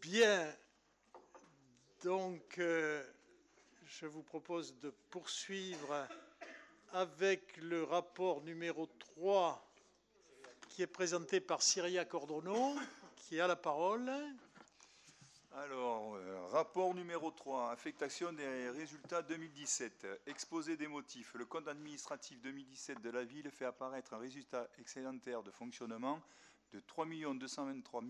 Bien, donc je vous propose de poursuivre avec le rapport numéro 3 qui est présenté par Cyriaque Ordonneau, qui a la parole. Alors, rapport numéro 3, affectation des résultats 2017. Exposé des motifs. Le compte administratif 2017 de la ville fait apparaître un résultat excédentaire de fonctionnement de 3 223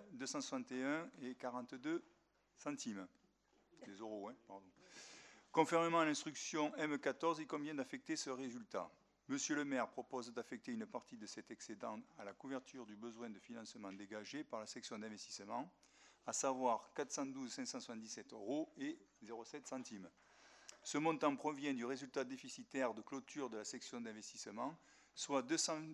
261,42 centimes. Des euros, hein, pardon. Conformément à l'instruction M14, il convient d'affecter ce résultat. Monsieur le maire propose d'affecter une partie de cet excédent à la couverture du besoin de financement dégagé par la section d'investissement, à savoir 412 577 euros et 0,7 centimes. Ce montant provient du résultat déficitaire de clôture de la section d'investissement, soit 209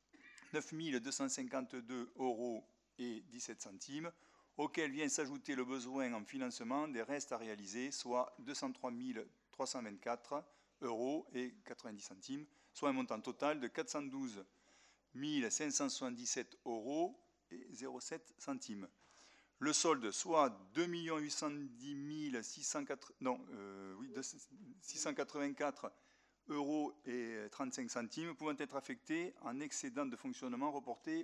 252 euros et 17 centimes, auquel vient s'ajouter le besoin en financement des restes à réaliser, soit 203 324 euros et 90 centimes, soit un montant total de 412 577 euros et 0,7 centimes. Le solde, soit 2 810 684 euros et 35 centimes, pouvant être affectés en excédent de fonctionnement reporté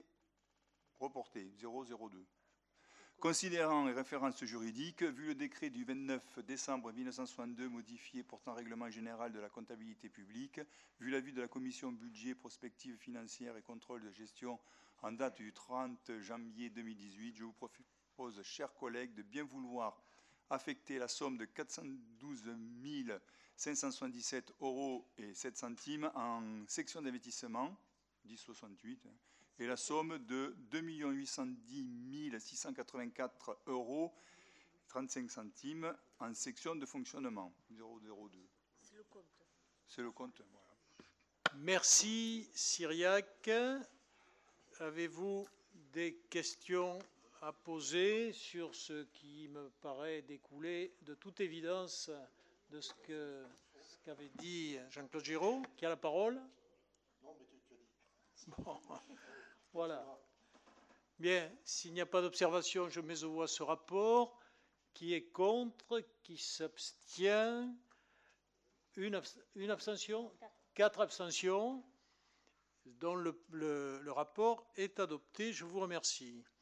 002. Considérant les références juridiques, vu le décret du 29 décembre 1962 modifié portant règlement général de la comptabilité publique, vu l'avis de la commission budget, prospective financière et contrôle de gestion en date du 30 janvier 2018, je vous propose, chers collègues, de bien vouloir affecter la somme de 412 577 euros et 7 centimes en section d'investissement, 1068, et la somme de 2 810 684 euros 35 centimes en section de fonctionnement, 002. C'est le compte. C'est le compte, voilà. Merci Cyriaque. Avez-vous des questions à poser sur ce qui me paraît découler de toute évidence de ce qu'avait dit Jean-Claude Giraud, qui a la parole? Non, mais tu as dit. Bon, voilà. Bien, s'il n'y a pas d'observation, je mets aux voix ce rapport. Qui est contre? Qui s'abstient? Une abstention? 4 abstentions. Donc le rapport est adopté. Je vous remercie.